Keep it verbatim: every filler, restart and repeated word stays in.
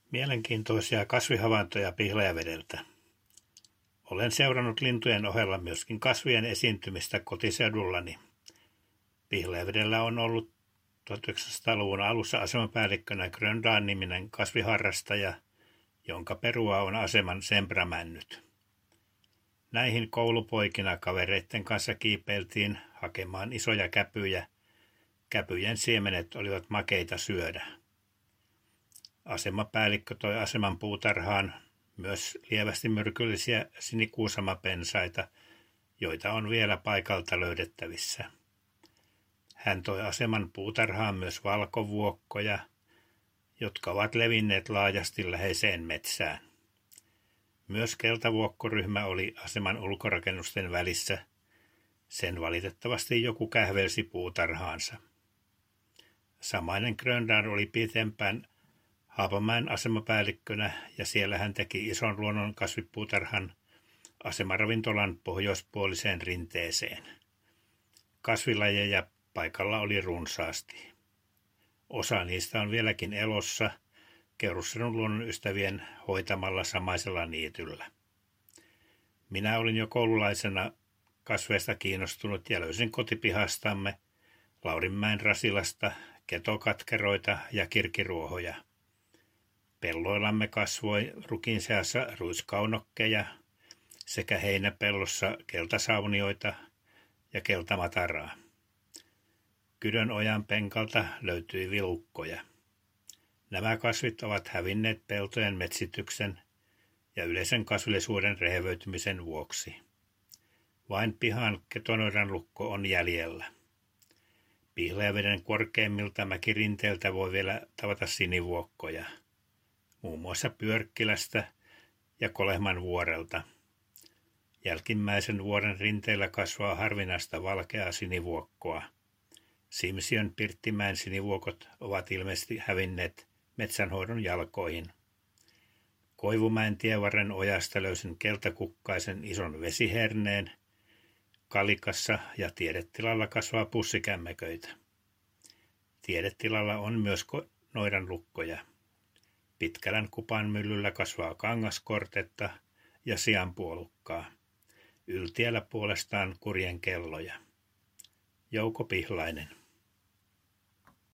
Mielenkiintoisia kasvihavaintoja Pihlajavedeltä. Olen seurannut lintujen ohella myöskin kasvien esiintymistä kotiseudullani. Pihlajavedellä on ollut tuhatyhdeksänsataaluvun alussa asemapäällikkönä Gröndaan-niminen kasviharrastaja, jonka perua on aseman sempramännyt. Näihin koulupoikina kavereiden kanssa kiipeiltiin hakemaan isoja käpyjä. Käpyjen siemenet olivat makeita syödä. Asemapäällikkö toi aseman puutarhaan myös lievästi myrkyllisiä sinikuusamapensaita, joita on vielä paikalta löydettävissä. Hän toi aseman puutarhaan myös valkovuokkoja, jotka ovat levinneet laajasti läheiseen metsään. Myös keltavuokkoryhmä oli aseman ulkorakennusten välissä. Sen valitettavasti joku kähvelsi puutarhaansa. Samainen Gröndaan oli pitempään Haapamäen asemapäällikkönä ja siellä hän teki ison luonnon kasvipuutarhan asemaravintolan pohjoispuoliseen rinteeseen. Kasvilajeja paikalla oli runsaasti. Osa niistä on vieläkin elossa Keurusselun luonnonystävien hoitamalla samaisella niityllä. Minä olin jo koululaisena kasveista kiinnostunut ja löysin kotipihastamme Laurinmäen Rasilasta ketokatkeroita ja kirkiruohoja. Pelloillamme kasvoi rukin seassa ruiskaunokkeja sekä heinäpellossa keltasaunioita ja keltamataraa. Kydön ojan penkalta löytyi vilukkoja. Nämä kasvit ovat hävinneet peltojen metsityksen ja yleisen kasvillisuuden rehevöitymisen vuoksi. Vain pihan ketonoidanlukko on jäljellä. Pihlajaveden korkeimmilta mäkirinteiltä voi vielä tavata sinivuokkoja, muun muassa Pyörkkilästä ja Kolehman vuorelta. Jälkimmäisen vuoren rinteillä kasvaa harvinaista valkeaa sinivuokkoa. Simsion Pirttimäen sinivuokot ovat ilmeisesti hävinneet metsänhoidon jalkoihin. Koivumäen tievarren ojasta löysin keltakukkaisen ison vesiherneen. Kalikassa ja tiedetilalla kasvaa pussikämmeköitä. Tiedetilalla on myös noidanlukkoja. Pitkälän kupan myllyllä kasvaa kangaskortetta ja sianpuolukkaa. Yltiellä puolestaan kurjen kelloja. Jouko Pihlainen.